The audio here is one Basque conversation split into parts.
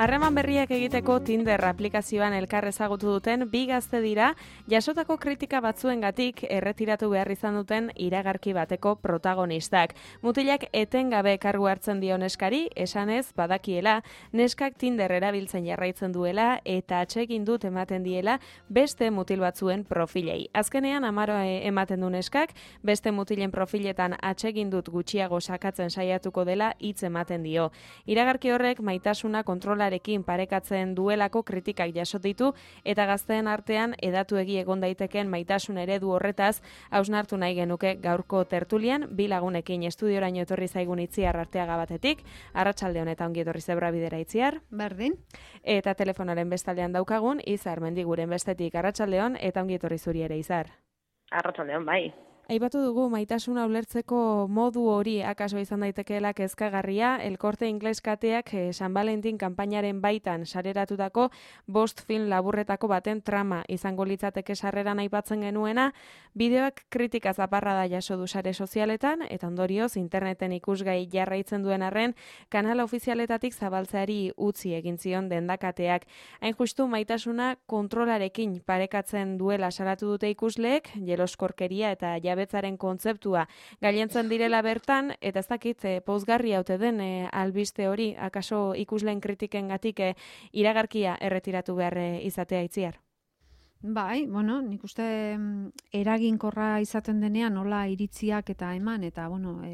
Harreman berriak egiteko Tinder aplikazioan elkar ezagutu duten bi gazte dira, jasotako kritika batzuengatik erretiratu behar izan duten iragarki bateko protagonistak. Mutilak etengabe kargu hartzen dio neskari, esanez badakiela, neskak Tinder erabiltzen jarraitzen duela eta atsegin dut ematen diela beste mutil batzuen profilei. Azkenean amaro ematen du neskak, beste mutilen profiletan atsegin dut gutxiago sakatzen saiatuko dela hitz ematen dio. Iragarki horrek maitasuna kontrolarekin parekatzen duelako kritikak jaso ditu eta gazteen artean edatuegi egon daiteken maitasun eredu horretaz hausnartu nahi genuke gaurko tertulian bi lagunekin estudioraino etorri zaigun Itziar Arteaga batetik, arratsalde honetan ongi etorri Zebrabidera Itziar. Berdin. Eta telefonaren bestaldean daukagun Izar Mendiguren bestetik arratsaldeon eta ongi etorri zuri ere Izar. Arratsaldeon bai. Aipatu dugu maitasuna ulertzeko modu hori akaso izan daitekeela kezkagarria, El Corte Inglés kateak San Valentin kanpainaren baitan sareratutako 5 film laburretako baten trama izango litzateke sarreran aipatzen genuena, bideoak kritika zaparrada jaso du sare sozialetan eta ondorioz interneten ikusgai jarraitzen duen arren kanala ofizialetatik zabaltzeari utzi egin zion dendakateak. Hain justu maitasuna kontrolarekin parekatzen duela salatu dute ikusleek, jeloskorkeria eta jabetzaren kontzeptua gailentzen direla bertan, eta ez dakit pozgarria ote den albiste hori, akaso ikusleen kritikengatik iragarkia erretiratu behar izatea Itziar? Bai, bueno, nik uste eraginkorra izaten denean nola iritziak eta eman, eta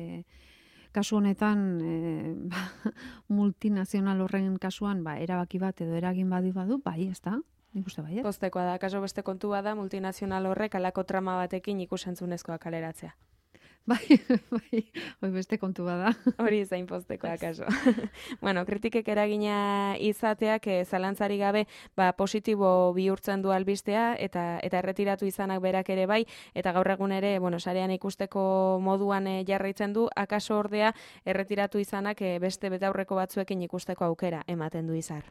kasu honetan multinazional horren kasuan erabaki bat edo eragin badu, bai, ez da? Nik uste bai, Postekoa da, kaso beste kontua da multinazional horrek alako trama batekin ikusentzunezkoa kaleratzea. Bai, hoi beste kontua da. Hori zain postekoa, kaso. Bueno, kritikek eragina izateak zalantzari gabe positibo bihurtzen du albistea eta erretiratu izanak berak ere bai, eta gaur egun ere, sarean ikusteko moduan jarraitzen du, akaso ordea erretiratu izanak beste betaurreko batzuekin ikusteko aukera ematen du Izar.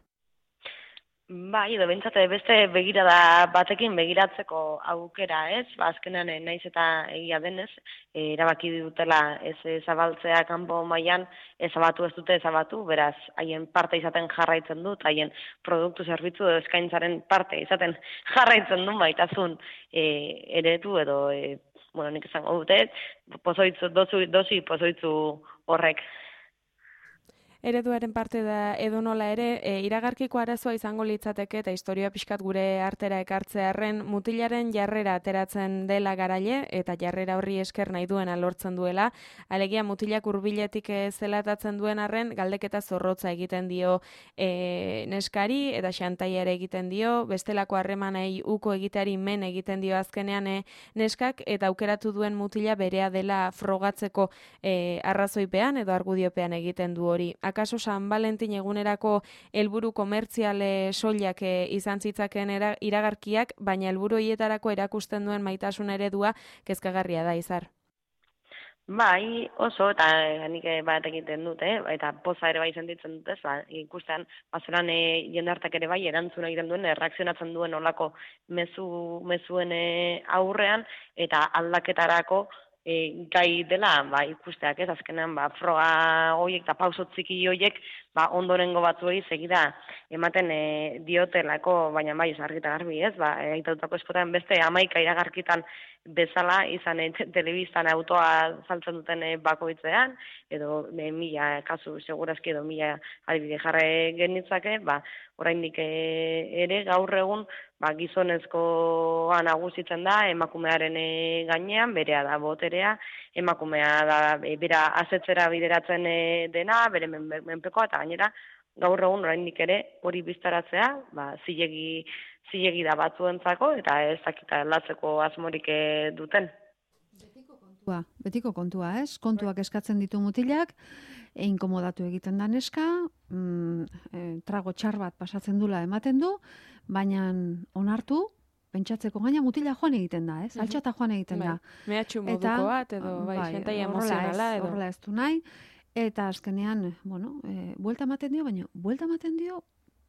Bai, edo bentsate beste begirada batekin begiratzeko aukera, ez? Azkenean naiz eta egia denez, erabaki dutela ez zabaltzea kanpo mailan, ezabatu ez dute ezabatu, beraz, haien parte izaten jarraitzen dut, haien produktu zerbitzu edo eskaintzaren parte izaten jarraitzen du maitasun eredu edo, nik esango dute, dosi pozoitzu horrek. Ereduaren parte da edonola ere, iragarkiko arazoa izango litzateke eta historia pixkat gure artera ekartzearren mutilaren jarrera ateratzen dela garaile eta jarrera horri esker nahi duena lortzen duela. Alegia mutilak hurbiletik zelatatzen duen arren galdeketa zorrotza egiten dio neskari eta xantaia ere egiten dio, bestelako harremanei uko egiteari men egiten dio azkenean neskak eta aukeratu duen mutila berea dela frogatzeko arrazoipean edo argudiopean egiten du hori. Akaso San Valentin egunerako helburu komertziale soilak izan zitzaken iragarkiak, baina helburu hietarako erakusten duen maitasun eredua kezkagarria da Izar. Bai, oso, eta nik bat egiten dut, eta poza ere bai sentitzen dut, ikusten, zelan jendartak ere bai erantzuna egiten duen, reakzionatzen duen olako mezuen aurrean, eta aldaketarako gai dela ikusteak, ez azkenean froga horiek eta pauso txiki horiek ondorengo batzuei segida ematen diotelako, baina bai argita garbi, ez, aitatutako eskotan beste 11 iragarkitan bezala izan telebistan autoa saltzen duten bakoitzean, edo 1000 kasu segurazki edo 1000 adibide jarri genitzake, oraindik ere gaur egun gizonezkoa nagusitzen da emakumearen gainean, berea da boterea, emakumea da bera asetzera bideratzen dena, bere menpekoa, eta gainera gaur egun oraindik ere hori biztaratzea, zilegi da batzuentzako eta ez dakita aldatzeko asmorik duten. Betiko kontua, ez? Kontuak eskatzen ditu mutilak, inkomodatu egiten da neska, trago txar bat pasatzen dula ematen du, baina onartu, pentsatzeko gaina mutila joan egiten da, ez? Altxata joan egiten da. Mehatxu moduko bat, edo xentai emozionala, edo. Horrela ez du nahi, eta azkenean, buelta ematen dio,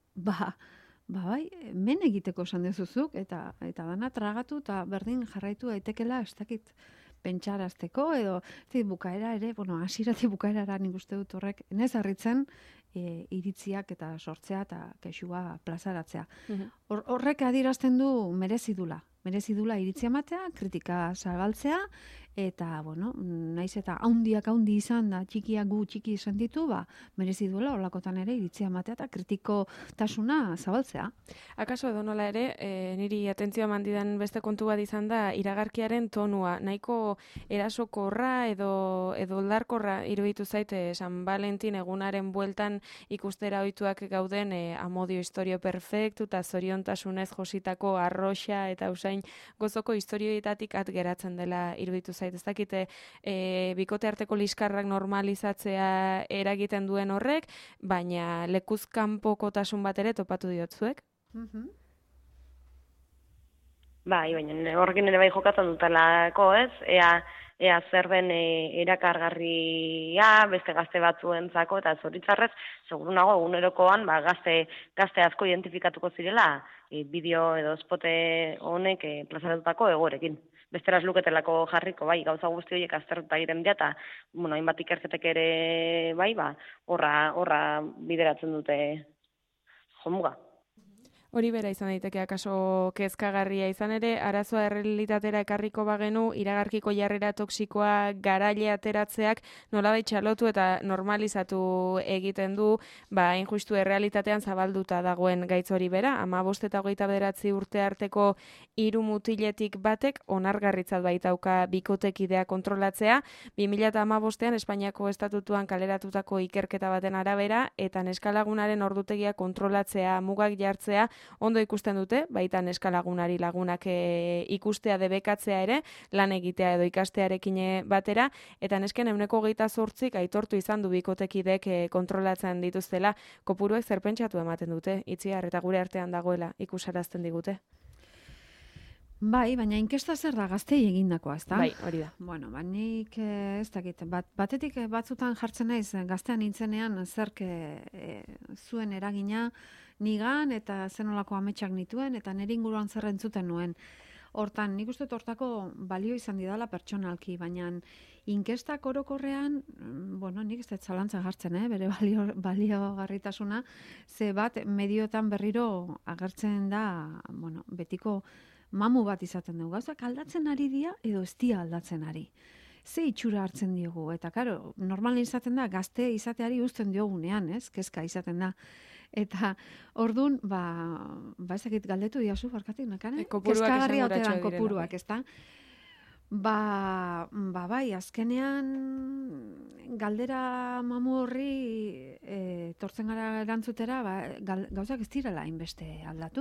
bai, men egiteko esan dezuzuk, eta dana tragatu, eta berdin jarraitu daitekela, ez dakit, pentsarazteko, edo bukaera ere, hasieratik bukaerara nik uste dut horrek, nez harritzen, iritziak eta sortzea eta kexua plazaratzea. Horrek adierazten du merezi dula iritzia ematea, kritika zabaltzea, eta, bueno, naiz eta haundi izan da, txikiak gu txiki sentitu, merezi duela horlakotan ere iritzia ematea eta kritikotasuna zabaltzea. Akaso edo nola ere, niri atentzioa mandidan beste kontu bat izan da, iragarkiaren tonua, nahiko erasokorra edo oldarkorra iruditu zaite San Valentin egunaren bueltan ikustera ohituak gauden amodio historio perfektu eta zoriontasunez jositako arroxa eta usain gozoko historioetatik geratzen dela iruditu zait. Ez dakite bikote arteko liskarrak normalizatzea eragiten duen horrek, baina lekuz kanpokotasun bat ere topatu diotzuek? Bai, baina horrekin ere bai jokatzen dutelako, ez? Ea zer den erakargarria beste gazte batzuentzako, eta zoritzarrez, seguru nago egunerokoan gazte asko identifikatuko zirela bideo edo spote honek plazaratutako egorekin. Besteraz luketelako jarriko, bai, gauza guzti horiek aztertuta egiten dira, eta, bueno, hainbat ikerketek ere, bai, horra bideratzen dute jomuga. Hori bera izan daiteke akaso kezkagarria izan ere, arazoa errealitatera ekarriko bagenu, iragarkiko jarrera toksikoa garaile ateratzeak nolabait txalotu eta normalizatu egiten du, injustu errealitatean zabalduta dagoen gaitz hori bera. 15 eta 29 urte arteko 3 mutiletik batek onargarritzat baitauka bikotekidea kontrolatzea, 2015ean Espainiako estatutuan kaleratutako ikerketa baten arabera, eta neskalagunaren ordutegia kontrolatzea, mugak jartzea, ondo ikusten dute, baita neskalagunari lagunak ikustea debekatzea ere, lan egitea edo ikastearekin batera, eta nesken 28% aitortu izan du bikotekidek kontrolatzen dituztela, kopuruek zerpentsatu ematen dute, Itziar, eta gure artean dagoela ikusarazten digute. Bai, baina inkesta zer da gaztei egindakoa, ezta? Bai, hori da. Bueno, nik ez dakit, batetik batzutan jartzen naiz gaztean nintzenean zerk zuen eragina nigan eta zenolako ametsak nituen eta nire inguruan zer entzuten nuen. Hortan, nik uste hortako balio izan didala pertsonalki, baina inkestak orokorrean, bueno, nik ez dut zalantzan jartzen, bere baliogarritasuna, ze bat medioetan berriro agertzen da, bueno, betiko mamu bat izaten dugu. Gauzak aldatzen ari dira edo ez dira aldatzen ari. Ze itxura hartzen diogu, eta karo, normalen izaten da, gazte izateari uzten diogunean, ez? Kezka izaten da. Eta orduan, ezakit galdetu diazu, barkatik, nakane? Kezkagarria oteran kopuruak, ez da? Bai, azkenean galdera mamu horri tortzen gara erantzutera, gauzak ez direla hainbeste aldatu.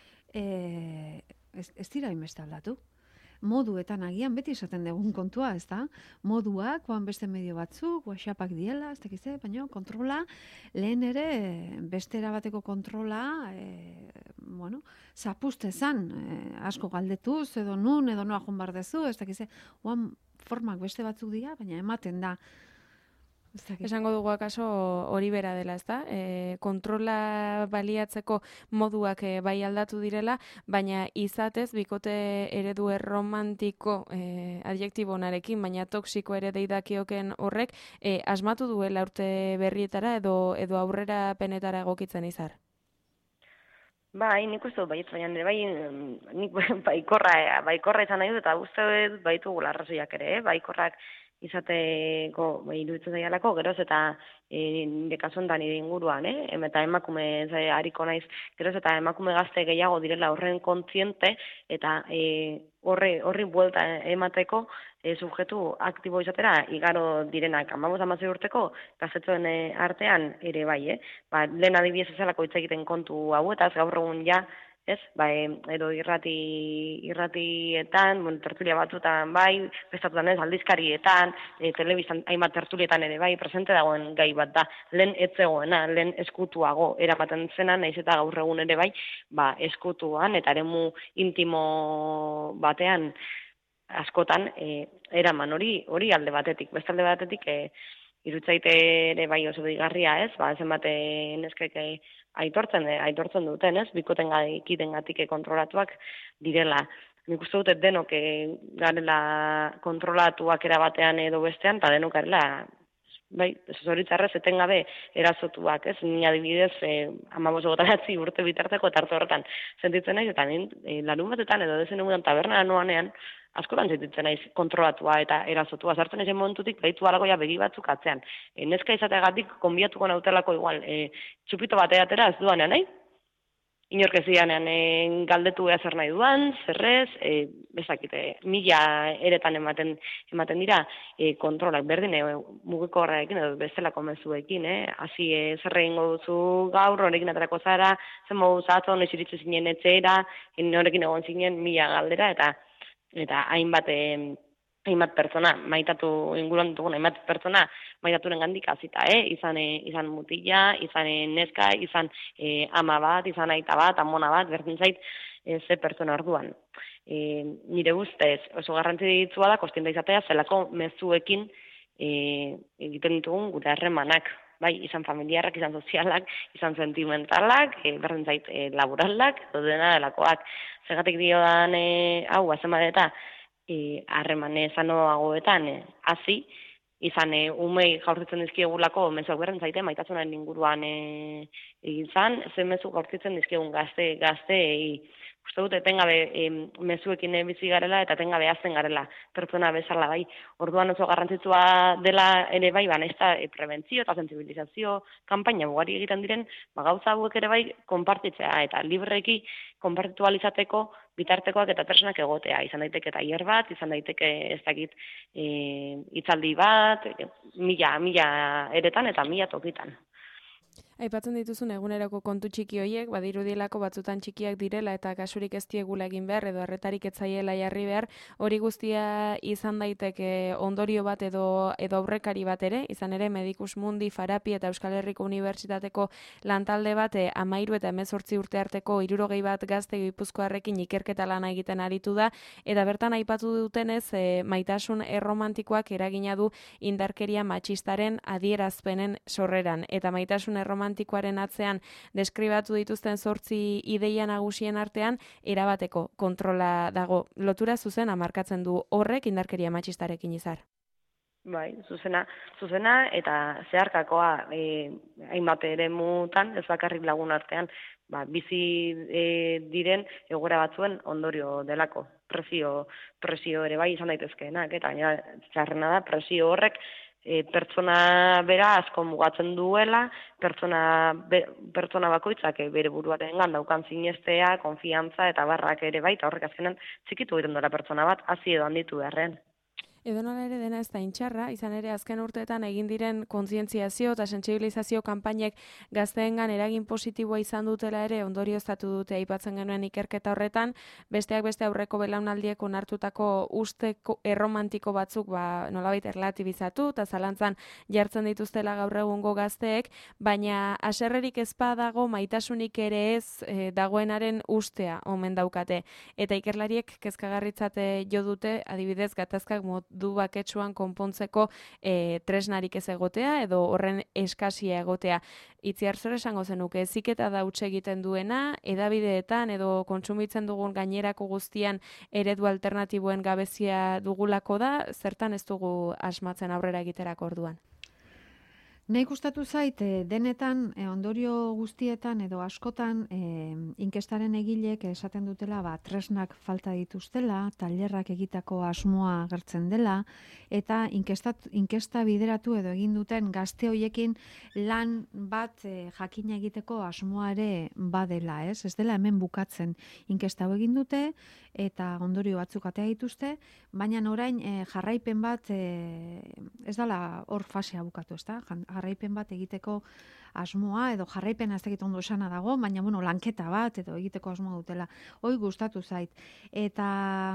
Ez dira hainbeste aldatu. Moduetan agian beti esaten dugun kontua, ez da? Moduak, beste medio batzuk, WhatsAppak diela, ez dakize, baina kontrola, lehen ere, beste erabateko kontrola, zapuste zan, asko galdetuz, edo nun, edo noa joan bardezu, ez dakize, formak beste batzuk dira, baina ematen da. Esango dugu akaso hori bera dela, ezta? Kontrola baliatzeko moduak bai aldatu direla, baina izatez bikote eredu erromantiko adjektibo honarekin, baina toksiko ere deidakioken horrek asmatu duela urte berrietara edo aurrera penetara egokitzen izar. Bai, nik uste dut baiet, baina nik baikorra izan nahi dut, eta uste dut baitugula arrazoiak ere, baikorrak izateko iruditzen zaialako, geroz eta nire kasuan nire inguruan, eta emakume hariko naiz, geroz eta emakume gazte gehiago direla horren kontziente, eta horri buelta emateko subjektu aktibo izatera igaro direnak. 15 urteko gaztetxoen artean ere bai, lehen adibidez ezalako hitz egiten kontu hauetaz, gaur egun ja, ez? Edo irratietan, tertulia batzutan bai, prestatutan ez, aldizkarietan, telebistan hainbat tertulietan ere bai, presente dagoen gai bat da. Lehen etzegoena, lehen eskutuago eramaten zena, naiz eta gaur egun ere bai, eskutuan eta eremu intimo batean askotan eraman hori alde batetik. Beste alde batetik, irutzaite ere bai oso digarria, ez? Zenbate neskek aitortzen duten, ez? Bikoten gatik kontrolatuak direla. Nik uste dut denok garela kontrolatuak erabatean edo bestean, eta denok garela bai, zoritzarrez etengabe erasotuak, ez? Ni adibidez, 15 urte bitarteko tarte horretan sentitzen naiz, eta larun batetan edo dezen egunean taberna noanean, askotan sentitzen naiz kontrolatua eta erasotua. Sartzen naizen momentutik baitu alagoia begi batzuk atzean. Neska izateagatik konbiatuko nautelako igual, txupito bateatera ez duanean, nahi? Inork ez dianean galdetu ea zer nahi duan, zerrez, bezakite, 1000 eretan ematen dira kontrolak berdin mugiko horrekin edo bezalako mezuekin, hasi zer egingo duzu gaur, honekin aterako zara, zen modu zatzo, noiz iritsi zinen etxeera, norekin egon zinen 1000 galdera, eta hainbat pertsona, maitatu inguruan ditugun, hainbat pertsona maitaturen gandik azita, izan mutila, izan neska, izan ama bat, izan aita bat, amona bat, berdin zait, ze pertsona orduan. Nire ustez, oso garrantzitsua da, kostienta izatea, zelako mezuekin egiten ditugun gure harremanak, bai, izan familiarrak, izan sozialak, izan sentimentalak, berdin zait, laboralak, edo dena delakoak. Zergatik diodan, hau, azemadeta, harremane sanoagoetan hasi izan umei jaurtitzen dizkiegulako mezuak berdin zaite maitasunaren inguruan egin zan, ze mezu jaurtitzen dizkiegun gazteei. Uste dut, etengabe mezuekin bizi garela eta etengabe hazten garela pertsona bezala bai. Orduan oso garrantzitsua dela ere bai, nahizta prebentzio eta sentsibilizazio kanpaina ugari egiten diren, gauza hauek ere bai konpartitzea eta libreki konpartitu ahal izateko bitartekoak eta pertsonak egotea. Izan daiteke tailer bat, izan daiteke ez dakit hitzaldi bat, 1000 eretan eta 1000 tokitan. Aipatzen dituzun eguneroko kontu txiki hoiek, badirudielako batzutan txikiak direla eta kasurik ez diegula egin behar edo arretarik ez zaiela jarri behar, hori guztia izan daiteke ondorio bat edo aurrekari bat ere, izan ere Medicus Mundi, Farapi eta Euskal Herriko Unibertsitateko lantalde bat 13 eta 18 urte arteko 60 bat gazte gipuzkoarrekin ikerketa lana egiten aritu da, eta bertan aipatu dutenez maitasun erromantikoak eragina du indarkeria matxistaren adierazpenen sorreran, eta maitasun erromantikoaren atzean deskribatu dituzten 8 ideia nagusien artean erabateko kontrola dago. Lotura zuzena markatzen du horrek indarkeria matxistarekin izar. Bai, zuzena eta zeharkakoa hainbat eremutan, ez bakarrik lagun artean, bizi diren egoera batzuen ondorio delako. Presio ere bai izan daitezkeenak, eta txarrena da presio horrek pertsona bera asko mugatzen duela, pertsona bakoitzak bere buruarengan daukan sinestea, konfiantza eta barrak ere bai, eta horrek azkenan txikitu egiten duela pertsona bat, hasi edo handitu beharrean. Edonola ere dena ez da intxarra, izan ere azken urteetan egin diren kontzientziazio eta sentsibilizazio kanpainek gazteengan eragin positiboa izan dutela ere ondorioztatu dute aipatzen genuen ikerketa horretan, besteak beste aurreko belaunaldiek onartutako uste erromantiko batzuk nolabait erlatibizatu eta zalantzan jartzen dituztela gaur egungo gazteek, baina haserrerik ez dago maitasunik ere ez dagoenaren ustea omen daukate. Eta ikerlariek kezkagarritzate jo dute, adibidez gatazkak du baketsuan konpontzeko tresnarik ez egotea edo horren eskasia egotea. Itziar zer esango zenuke, heziketa da huts egiten duena, hedabideetan edo kontsumitzen dugun gainerako guztian eredu alternatiboen gabezia dugulako da, zertan ez dugu asmatzen aurrera egiterako orduan? Nahi gustatu zait, denetan, ondorio guztietan edo askotan inkestaren egilek esaten dutela tresnak falta dituztela, tailerrak egitako asmoa agertzen dela, eta inkesta bideratu edo egin duten gazte hoiekin lan bat jakina egiteko asmoa ere badela, ez? Ez dela hemen bukatzen inkesta hau egin dute, eta ondorio batzuk atea dituzte, baina orain jarraipen bat ez dela hor fasea bukatu, ez da? Jarraipen bat egiteko asmoa, edo jarraipena ez dakit ondo esana dago, baina lanketa bat edo egiteko asmoa dutela. Hoi gustatu zait. Eta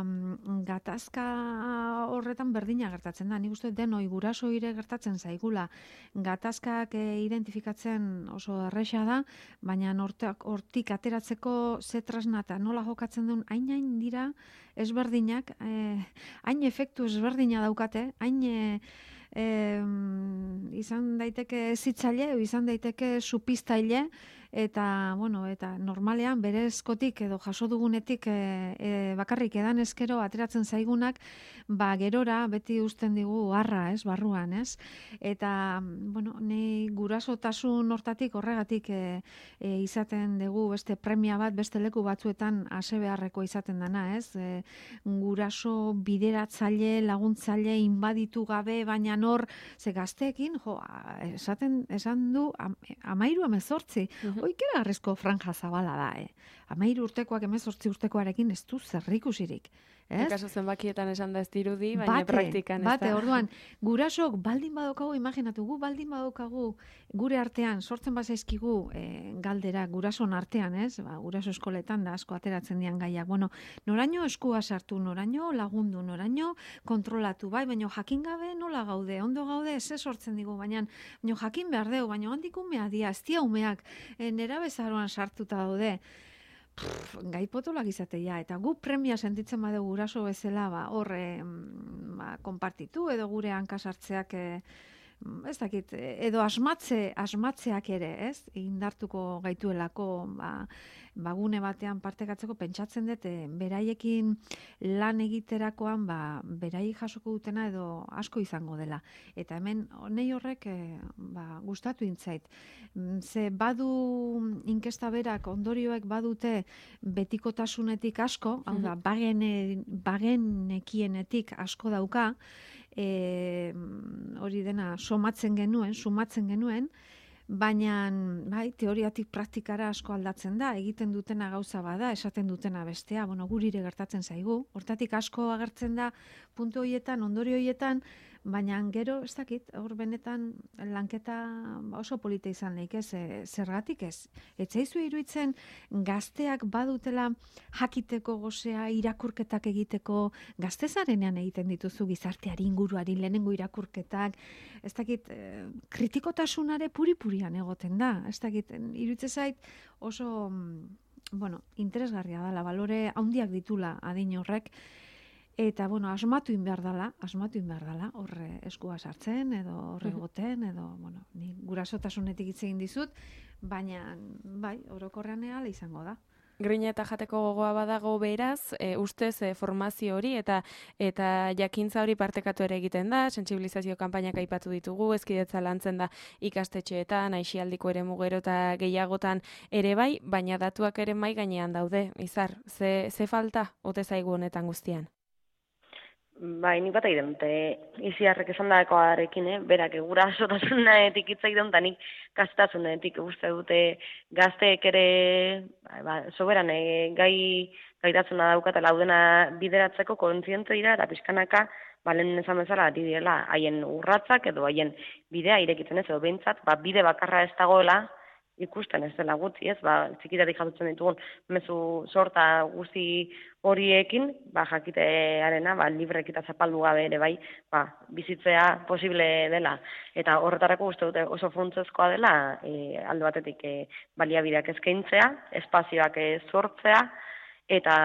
gatazka horretan berdina gertatzen da. Nik uste denoi guraso ire gertatzen zaigula. Gatazkak identifikatzen oso erresa da, baina hortik ateratzeko ze tresna eta nola jokatzen duen hain dira ezberdinak, hain efektu ezberdina daukate, hain izan daiteke zitzaile, izan daiteke supiztaile, eta, bueno, eta normalean berezkotik edo jaso dugunetik bakarrik edan eskero ateratzen zaigunak, ba, gerora beti uzten digu harra, ez, barruan, ez? Eta, bueno, ni gurasotasun hortatik horregatik izaten dugu beste premia bat, beste leku batzuetan ase beharreko izaten dana, ez? Guraso bideratzaile, laguntzaile, inbaditu gabe, baina nor, ze gazteekin, esan du, 13-18, oikera garrizko franja zabala da, 13 urtekoak 18 urtekoarekin ez du zerrikusirik. Kaso zenbakietan esan da ez dirudi, baina praktikan ez da. Bate, orduan, gurasok baldin badaukagu, imaginatu, baldin badaukagu gure artean, sortzen bazaizkigu galdera, gurason artean, ez? Ba, guraso eskoletan da asko ateratzen dian gaiak. Bueno, noraino eskua sartu, noraino lagundu, noraino kontrolatu, bai, baina jakin gabe nola gaude, ondo gaude, ez sortzen digu, baina jakin behar deu, baina handik umea dia, ez dia umeak, nera bezaroan sartuta daude. Gai potolak izatea, eta gu premia sentitzen badugu guraso bezala, ba, horre konpartitu edo gure hankasartzeak ez dakit, edo asmatzeak ere, ez? Indartuko gaituelako, ba gune batean partekatzeko pentsatzen dut, beraiekin lan egiterakoan, berai jasoko dutena edo asko izango dela. Eta hemen, nei horrek, gustatu intzait. Ze badu inkesta berak, ondorioek badute betikotasunetik asko, hau da, bagenekienetik asko dauka, hori dena sumatzen genuen, baina bai, teoriatik praktikara asko aldatzen da, egiten dutena gauza bada, esaten dutena bestea, bueno, gurire gertatzen zaigu, hortatik asko agertzen da puntu horietan, ondorio horietan, baina gero, ez dakit, hor benetan lanketa oso polita izan lehik, zergatik ez. Etzaizu iruditzen gazteak badutela jakiteko gozea, irakurketak egiteko, gaztezarenean egiten dituzu gizarteari inguruari lehenengo irakurketak, ez dakit, kritikotasunare puri-purian egoten da, ez dakit, iruditzen zait oso, bueno, interesgarria dela, balore handiak ditula adin horrek, eta, bueno, asmatu behar dela, horre eskua sartzen, edo horre egoten, edo, bueno, ni gurasotasunetik hitz egin dizut, baina, bai, orokorrean ehala izango da. Grina eta jateko gogoa badago beraz, ustez formazio hori eta jakintza hori partekatu ere egiten da, sentsibilizazio kanpainak aipatu ditugu, hezkidetza lantzen da ikastetxeetan, aisialdiko ere mugero eta gehiagotan ere bai, baina datuak ere mai gainean daude, Izar, ze falta ote zaigu honetan guztian? Bai, nik bat egiten dute, Iziarrek esan dakoarekin, berak gurasotasunetik hitz egiten dut, nik gaztasunetik uste dute gazteek ere, soberan, gaitasuna daukatela laudena bideratzeko kontziente dira, eta pixkanaka, lehen esan bezala, direla, haien urratzak edo haien bidea irekitzen ez, edo behintzat, bide bakarra ez dagoela, ikusten ez dela gutxi, ez, txikitatik jasotzen ditugun mezu sorta guzti horiekin, jakitearena, librek eta zapaldu gabe ere bai, bizitzea posible dela. Eta horretarako uste dute oso funtsezkoa dela, alde batetik baliabideak eskaintzea, espazioak sortzea, eta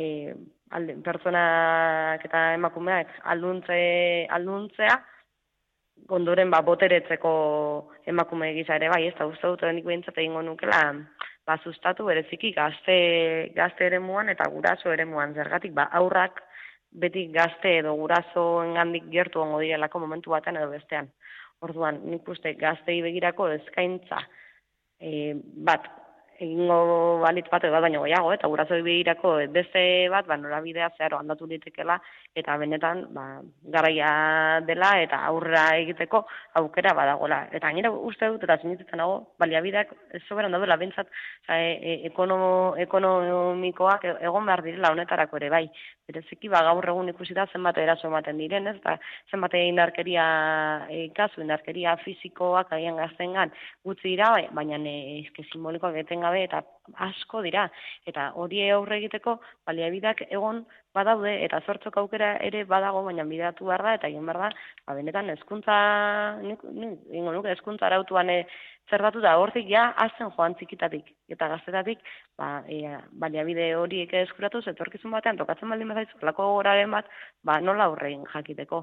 pertsonak eta emakumeak alduntzea, ondoren boteretzeko emakume gisa ere bai, ez da uste dut nik behintzat egingo nukela sustatu bereziki gazte eremuan eta guraso eremuan, zergatik aurrak beti gazte edo gurasoengandik gertu ongo direlako momentu batean edo bestean. Orduan, nik uste gaztei begirako eskaintza bat egingo balit bat edo baino gehiago, eta gurasoei begirako beste bat, norabidea zeharo aldatu ditekela, eta benetan garaia dela eta aurrera egiteko aukera badagola. Eta gainera uste dut, eta sinitzen nago, baliabideak soberan daudela, bentsat ekonomikoak egon behar direla honetarako ere bai. Bereziki gaur egun ikusi da zenbat eraso ematen diren, ez? Zenbat indarkeria kasu, indarkeria fisikoak agian gaztengan gutxi dira, baina simbolikoak gabe eta asko dira. Eta hori aurre egiteko baliabideak egon badaude eta sortzeko aukera ere badago, baina bideratu behar da eta egin behar da, benetan hezkuntza arautuan zertatu da, hortik hasten joan txikitatik eta gaztetatik, baliabide horiek eskuratu, etorkizun batean tokatzen baldin bazaizu, lako goraren bat, nola aurrein jakiteko.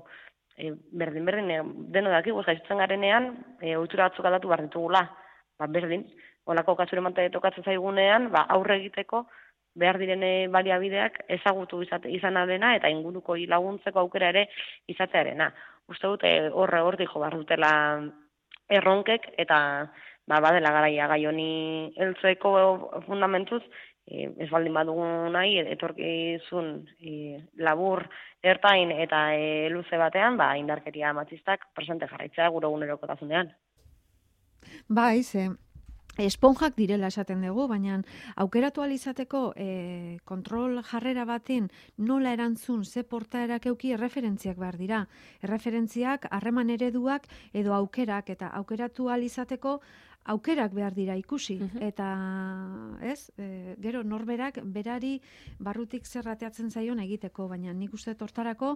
Berdin, deno dakigu, jaizutzen garenean, ohitura batzuk aldatu behar ditugula, berdin, olako kasuren mante tokatzen zaigunean, aurre egiteko behar direne baliabideak ezagutu izan alena eta inguruko laguntzeko aukera ere izatearena. Uste dute hortik jo behar dutela erronkek eta badela garaia gai honi heltzeko fundamentuz, ez baldin badugu nahi, etorkizun labur, ertain eta luze batean, indarkeria matxistak presente jarraitzea gure egunerokotasunean. Bai, esponjak direla esaten dugu, baina aukeratu alizateko kontrol jarrera baten nola erantzun ze portaerak euki erreferentziak behar dira. Erreferentziak, harreman ereduak edo aukerak, eta aukeratu alizateko aukerak behar dira ikusi, eta gero norberak berari barrutik zerrateatzen zaion egiteko, baina nik uste tortarako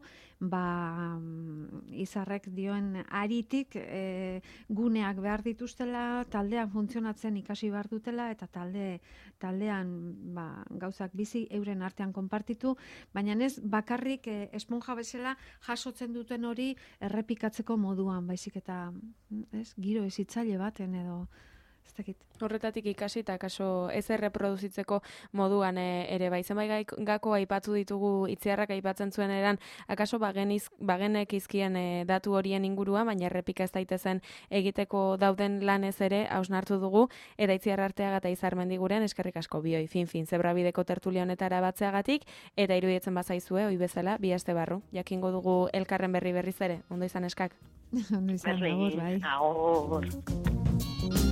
izarrek dioen aritik guneak behar dituztela, taldean funtzionatzen ikasi behar dutela, eta taldean gauzak bizi euren artean konpartitu, baina ez bakarrik esponja bezala jasotzen duten hori errepikatzeko moduan, baizik eta giro ezitzaile baten edo horretatik ikasi eta kaso ez erreproduzitzeko moduan ere bai. Zenbait gako aipatu ditugu Itziarrak aipatzen zuen eran, akaso bagenek izkien datu horien inguruan, baina errepika ez daitezen egiteko dauden lanez ere hausnartu dugu, eta Itziar Arteaga eta Izar Mendiguren eskerrik asko bioi fin Zebrabideko tertulia honetara batzeagatik, eta iruditzen bazaizue ohi bezala bi aste barru jakingo dugu elkarren berriz ere. Ondo izan eskak. Ondo izan, agur, bai. Agur.